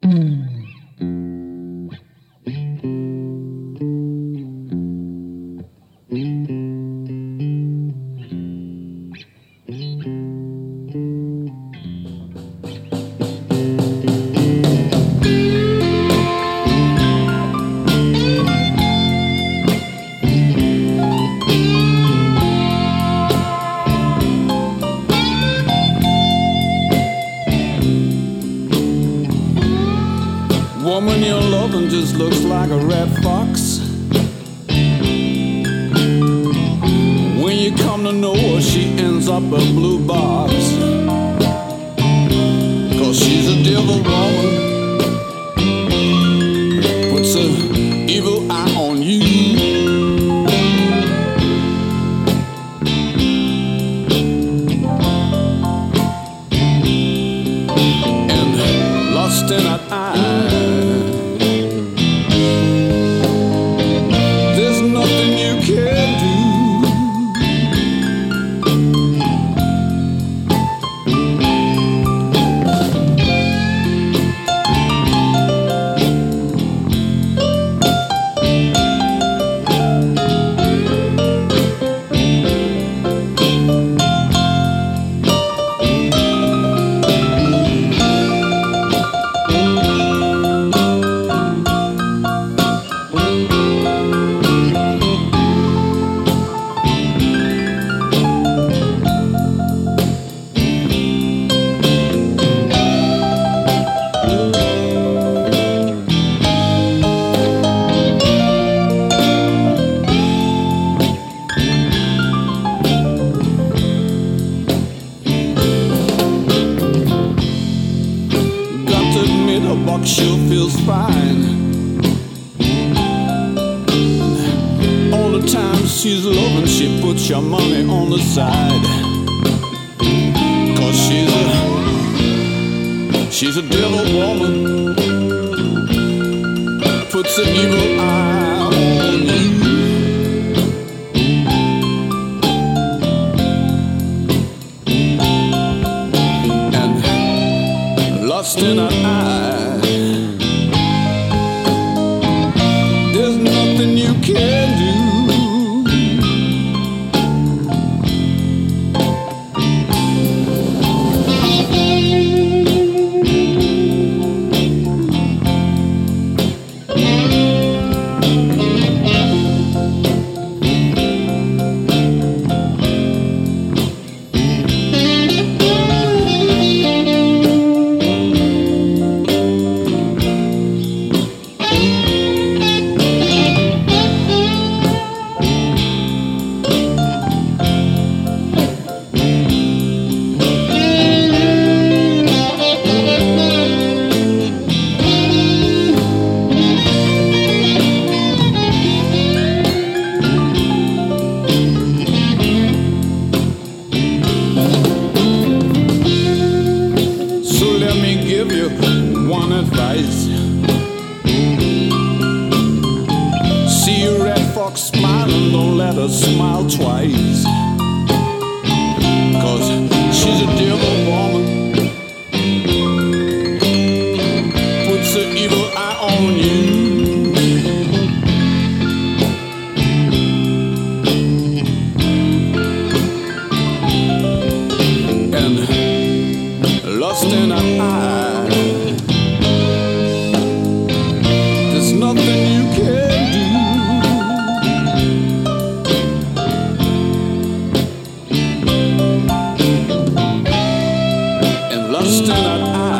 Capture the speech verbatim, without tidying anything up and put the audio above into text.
Woman, your loving just looks like a red fox. When you come to know her, she ends up a blue box. Cause she's a devil woman, puts an evil eye on you. And lost in that eye, sure feels fine. All the time she's loving, she puts your money on the side. Cause she's a, she's a devil woman, puts an evil eye on you. And lost in her eye, you can do. One advice: see a red fox smiling, don't let her smile twice. Cause she's a devil woman, puts an evil eye on you. And lost in her eye, there's nothing you can do. And lost in that eye,